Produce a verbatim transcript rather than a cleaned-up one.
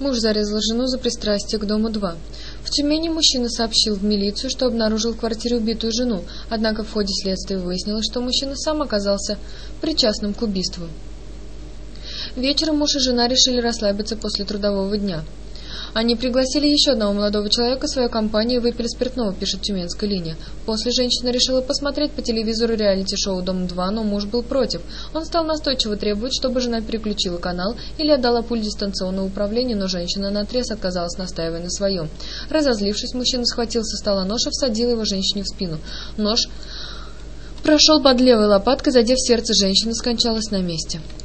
Муж зарезал жену за пристрастие к дому два. В Тюмени мужчина сообщил в милицию, что обнаружил в квартире убитую жену, однако в ходе следствия выяснилось, что мужчина сам оказался причастным к убийству. Вечером муж и жена решили расслабиться после трудового дня. Они пригласили еще одного молодого человека в свою компанию и выпили спиртного, пишет Тюменская линия. После женщина решила посмотреть по телевизору реалити-шоу «Дом-два», но муж был против. Он стал настойчиво требовать, чтобы жена переключила канал или отдала пульт дистанционного управления, но женщина наотрез отказалась, настаивая на своем. Разозлившись, мужчина схватил со стола нож и всадил его женщине в спину. Нож прошел под левой лопаткой, задев сердце женщины, скончалась на месте.